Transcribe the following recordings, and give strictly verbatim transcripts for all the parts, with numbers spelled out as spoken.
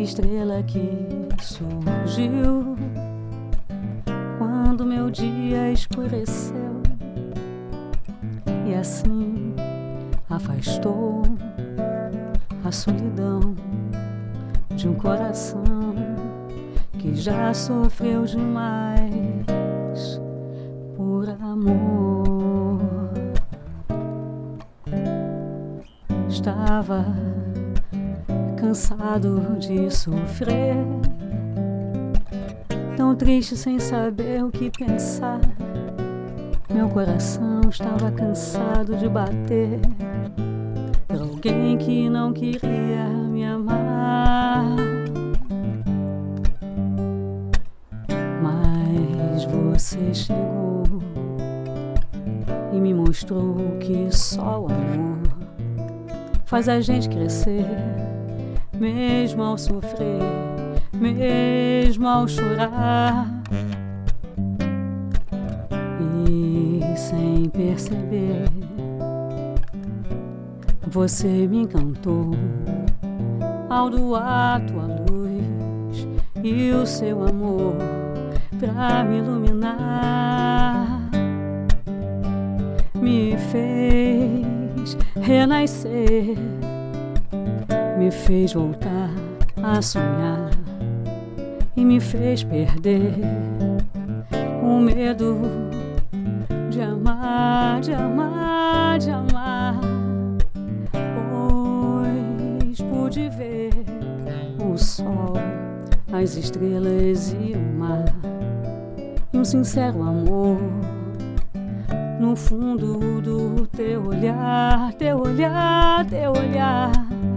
estrela que surgiu quando meu dia escureceu e assim afastou a solidão de um coração que já sofreu demais por amor. Estava cansado de sofrer, tão triste sem saber o que pensar. Meu coração estava cansado de bater por alguém que não queria me amar. Mas você chegou e me mostrou que só o amor faz a gente crescer, mesmo ao sofrer, mesmo ao chorar. E sem perceber, você me encantou ao doar tua luz e o seu amor pra me iluminar. Me fez renascer, me fez voltar a sonhar e me fez perder o medo de amar, de amar, de amar. Pois pude ver o sol, as estrelas e o mar, e um sincero amor no fundo do teu olhar, teu olhar, teu olhar.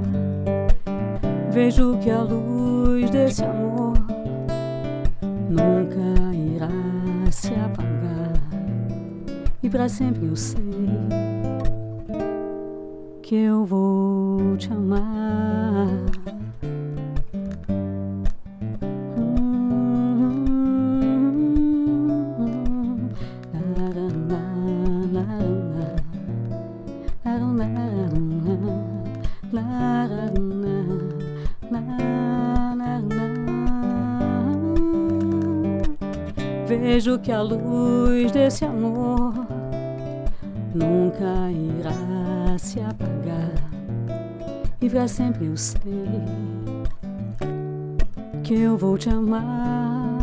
Vejo que a luz desse amor nunca irá se apagar, e pra sempre eu sei que eu vou te amar. Vejo que a luz desse amor nunca irá se apagar, e pra sempre eu sei que eu vou te amar.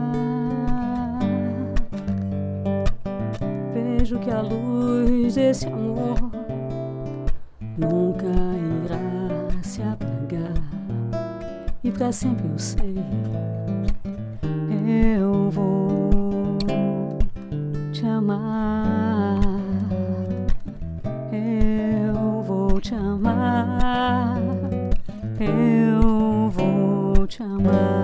Vejo que a luz desse amor nunca irá se apagar, e pra sempre eu sei eu vou te amar. Eu vou te amar. Eu vou te amar.